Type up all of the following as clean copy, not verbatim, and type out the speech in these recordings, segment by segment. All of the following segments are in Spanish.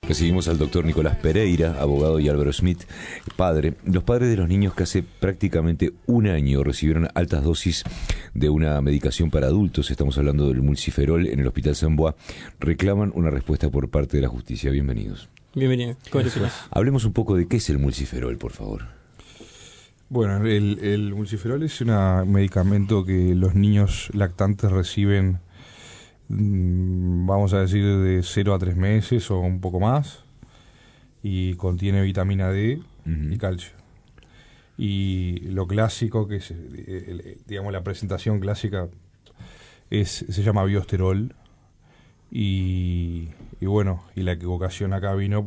Recibimos al doctor Nicolás Pereira, abogado, y Álvaro Smith, padre. Los padres de los niños que hace prácticamente un año recibieron altas dosis de una medicación para adultos, estamos hablando del mulciferol, en el Hospital San Bois, reclaman una respuesta por parte de la justicia. Bienvenidos. Bienvenido. Hablemos un poco de qué es el mulciferol, por favor. Bueno, el mulciferol es un medicamento que los niños lactantes reciben, vamos a decir, de 0 a 3 meses o un poco más, y contiene vitamina D y calcio. Y lo clásico, que es, digamos, la presentación clásica, se llama biosterol, y bueno, y la equivocación acá vino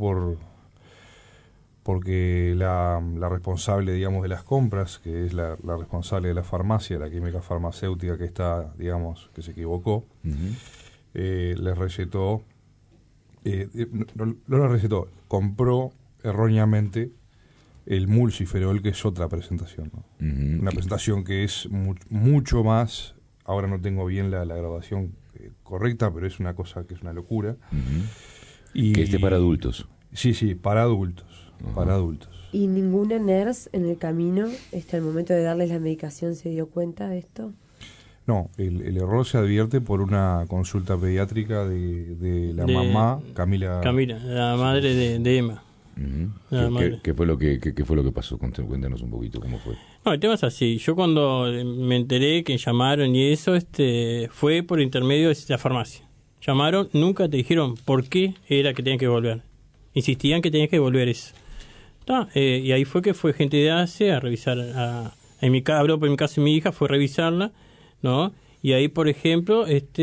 porque la responsable, digamos, de las compras, que es la responsable de la farmacia, la química farmacéutica que está, digamos, que se equivocó, les recetó, no les recetó, compró erróneamente el mulciferol, que es otra presentación, ¿no? Una presentación que es mucho más, ahora no tengo bien la grabación correcta, pero es una cosa que es una locura. Y que esté para adultos. Sí, para adultos. Para adultos. ¿Y ninguna nurse en el camino, al momento de darles la medicación, se dio cuenta de esto? No, el error se advierte por una consulta pediátrica de la mamá, Camila, la madre de Emma. ¿Qué fue lo que pasó? Cuéntanos un poquito cómo fue. No, el tema es así. Yo cuando me enteré que llamaron y eso, fue por intermedio de la farmacia. Llamaron, nunca te dijeron por qué era que tenían que volver. Insistían que tenías que volver eso. Y ahí fue que fue gente de ACE a revisar, habló por mi caso, mi hija fue a revisarla, ¿no? Y ahí, por ejemplo,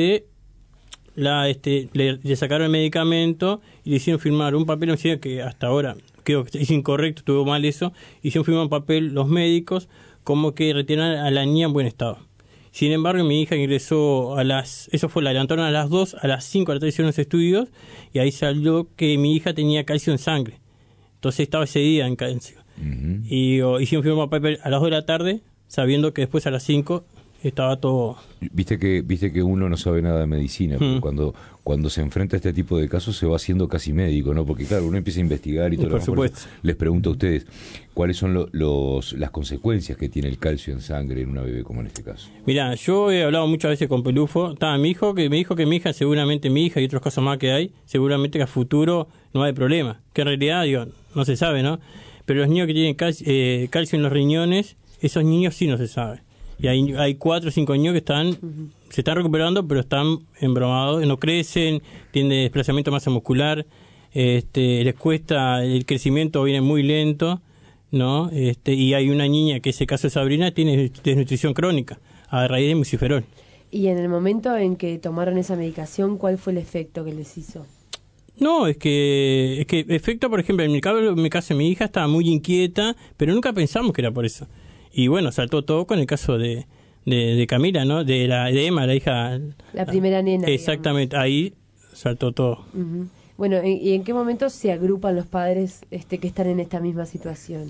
le sacaron el medicamento y le hicieron firmar un papel, no sé, que hasta ahora creo que es incorrecto, estuvo mal eso, hicieron firmar un papel los médicos como que retiraran a la niña en buen estado. Sin embargo, mi hija ingresó eso fue, la levantaron a las 2, a las 5 de la tarde hicieron los estudios, y ahí salió que mi hija tenía calcio en sangre. Entonces estaba ese día en calcio. Y hicieron firmar un papel a las 2 de la tarde, sabiendo que después a las 5 estaba todo... Viste que uno no sabe nada de medicina, pero cuando se enfrenta a este tipo de casos se va haciendo casi médico, ¿no? Porque claro, uno empieza a investigar y todo. Por supuesto. Les pregunto a ustedes, ¿cuáles son las consecuencias que tiene el calcio en sangre en una bebé como en este caso? Mirá, yo he hablado muchas veces con Pelufo, me dijo que mi hija, seguramente mi hija y otros casos más que hay, seguramente que a futuro no hay problema, que en realidad, no se sabe, ¿no? Pero los niños que tienen calcio en los riñones, esos niños sí no se sabe. Y hay 4 o 5 niños que se están recuperando, pero están embromados, no crecen, tienen desplazamiento de masa muscular, les cuesta, el crecimiento viene muy lento, ¿no? Y hay una niña, que ese caso de Sabrina, tiene desnutrición crónica a raíz de mulciferol. Y en el momento en que tomaron esa medicación, ¿cuál fue el efecto que les hizo? No, es que efecto, por ejemplo, en mi caso mi hija estaba muy inquieta, pero nunca pensamos que era por eso. Y bueno, saltó todo con el caso de Camila, ¿no? De Emma, la hija. La primera nena. Exactamente, digamos. Ahí saltó todo. Bueno, ¿y en qué momento se agrupan los padres que están en esta misma situación?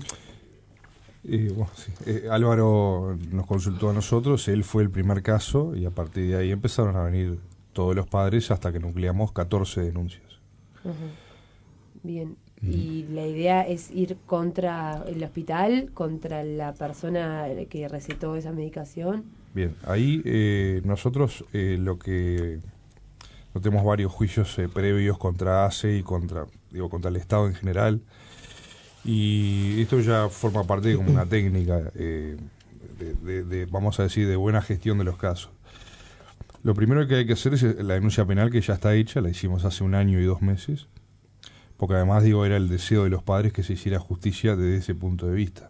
Álvaro nos consultó a nosotros, él fue el primer caso, y a partir de ahí empezaron a venir todos los padres hasta que nucleamos 14 denuncias. Bien. Y la idea es ir contra el hospital, contra la persona que recetó esa medicación. Bien, ahí nosotros no tenemos varios juicios previos contra ACE y contra el Estado en general, y esto ya forma parte de como una técnica vamos a decir, de buena gestión de los casos. Lo primero que hay que hacer es la denuncia penal, que ya está hecha, la hicimos hace 1 año y 2 meses. Porque además, era el deseo de los padres que se hiciera justicia desde ese punto de vista.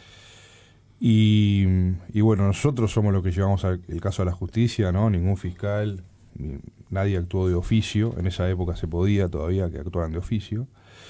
Y bueno, nosotros somos los que llevamos el caso a la justicia, ¿no? Ningún fiscal, nadie actuó de oficio. En esa época se podía todavía que actuaran de oficio.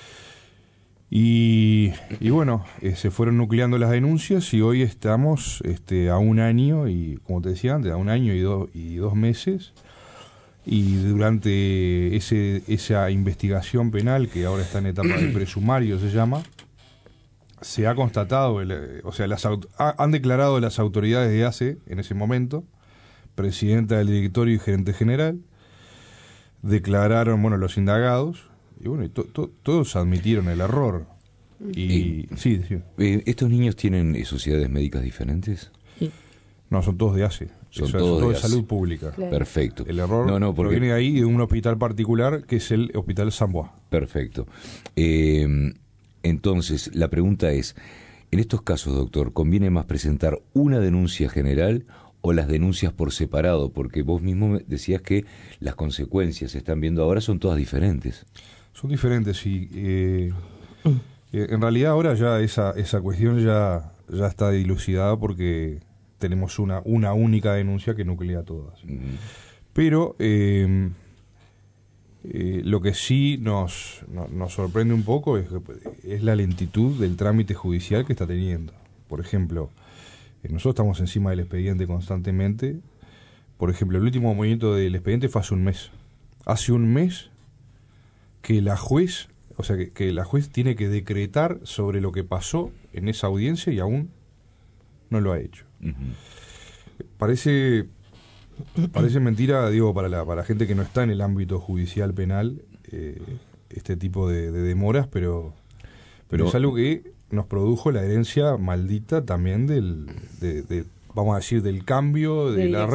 Y bueno, se fueron nucleando las denuncias, y hoy estamos a 1 año, y como te decía antes, a 1 año y 2 meses. Y durante esa investigación penal, que ahora está en etapa de presumario, se llama, se ha constatado, han declarado las autoridades de ACE en ese momento, presidenta del directorio y gerente general, declararon, los indagados, Y bueno, todos admitieron el error. Y sí. ¿Estos niños tienen sociedades médicas diferentes? No, son todos de ACE. Son todos de ACE. Salud pública. Claro. Perfecto. El error porque... proviene de ahí, de un hospital particular, que es el Hospital San Bois. Perfecto. Entonces, la pregunta es, en estos casos, doctor, ¿conviene más presentar una denuncia general o las denuncias por separado? Porque vos mismo decías que las consecuencias se están viendo ahora son todas diferentes. Son diferentes y en realidad ahora ya esa cuestión ya está dilucidada porque tenemos una única denuncia que nuclea todas. Pero lo que sí nos sorprende un poco es la lentitud del trámite judicial que está teniendo. Por ejemplo, nosotros estamos encima del expediente constantemente. Por ejemplo, el último movimiento del expediente fue hace un mes. Hace un mes que la juez, o sea, que la juez tiene que decretar sobre lo que pasó en esa audiencia y aún no lo ha hecho. Parece mentira, digo, para la gente que no está en el ámbito judicial penal, este tipo de demoras, pero es algo que nos produjo la herencia maldita también vamos a decir, del cambio, de la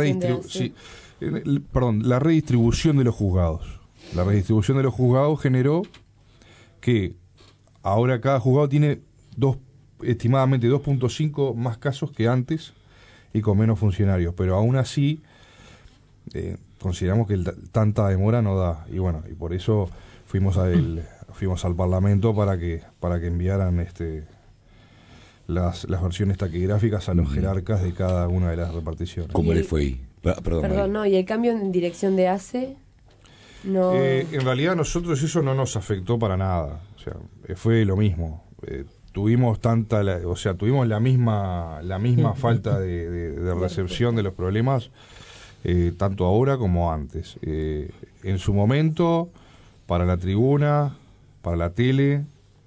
la redistribución de los juzgados. La redistribución de los juzgados generó que ahora cada juzgado tiene estimadamente 2.5 más casos que antes y con menos funcionarios, pero aún así consideramos que tanta demora no da, y bueno, y por eso fuimos al Parlamento para que enviaran las versiones taquigráficas a los jerarcas de cada una de las reparticiones. ¿Cómo le fue ahí? Perdón, no, y el cambio en dirección de ACE no. En realidad nosotros eso no nos afectó para nada, o sea, fue lo mismo. Tuvimos la misma falta de recepción de los problemas, tanto ahora como antes. En su momento, para la tribuna, para la tele,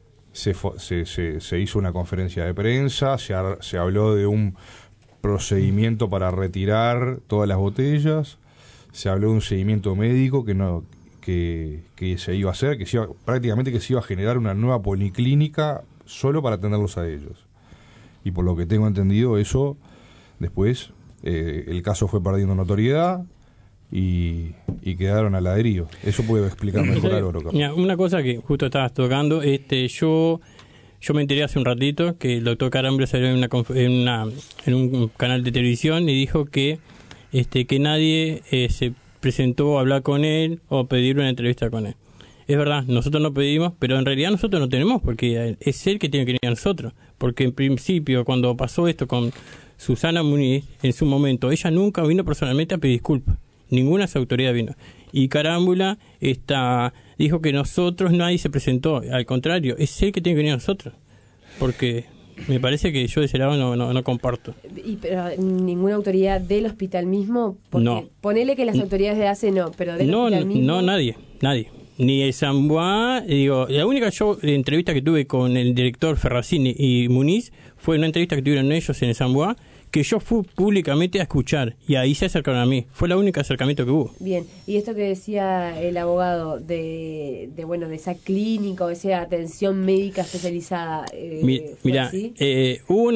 se hizo una conferencia de prensa, se habló de un procedimiento para retirar todas las botellas, se habló de un seguimiento médico que se iba a hacer, prácticamente que se iba a generar una nueva policlínica solo para atenderlos a ellos. Y por lo que tengo entendido, eso después el caso fue perdiendo notoriedad y quedaron al ladrillo. Eso puede explicar mejor algo. Mira, una cosa que justo estabas tocando, yo me enteré hace un ratito que el doctor Carámbula salió en un canal de televisión y dijo que nadie se presentó a hablar con él o pedir una entrevista con él. Es verdad, nosotros no pedimos, pero en realidad nosotros no tenemos, porque es él que tiene que venir a nosotros. Porque en principio, cuando pasó esto con Susana Muniz, en su momento, ella nunca vino personalmente a pedir disculpas. Ninguna de sus autoridades vino. Y Carámbula dijo que nadie se presentó. Al contrario, es él que tiene que venir a nosotros. Porque me parece que yo de ese lado no comparto. Pero ninguna autoridad del hospital mismo, porque no. Ponele que las autoridades de ACE no, pero del hospital mismo. No, nadie. Ni el San Bois, la única entrevista que tuve con el director Ferracini y Muniz fue una entrevista que tuvieron ellos en el San Bois, que yo fui públicamente a escuchar, y ahí se acercaron a mí. Fue el único acercamiento que hubo. Bien, y esto que decía el abogado de esa clínica o esa atención médica especializada, mira, hubo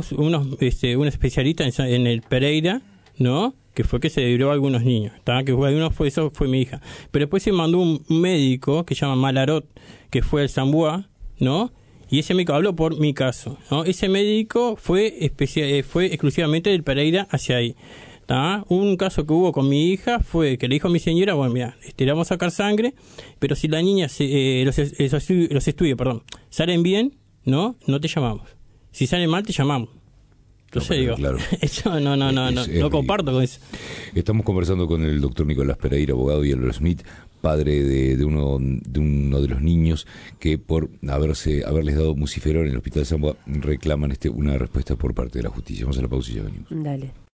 un especialista en el Pereira, ¿no?, que fue que se libró a algunos niños, que eso fue mi hija, pero después se mandó un médico que se llama Malarot, que fue al San Bois, ¿no?, y ese médico habló por mi caso, ¿no? Ese médico fue exclusivamente del Pereira hacia ahí. Un caso que hubo con mi hija fue que le dijo a mi señora, bueno, mira, le vamos a sacar sangre, pero si la niña los estudios, salen bien, no te llamamos. Si salen mal, te llamamos. Entonces digo, claro. Eso no comparto con eso. Estamos conversando con el doctor Nicolás Pereira, abogado, y Álvaro Smith, padre de uno de los niños que por haberles dado Musiferol en el Hospital San Bois reclaman una respuesta por parte de la justicia. Vamos a la pausa y ya venimos. Dale.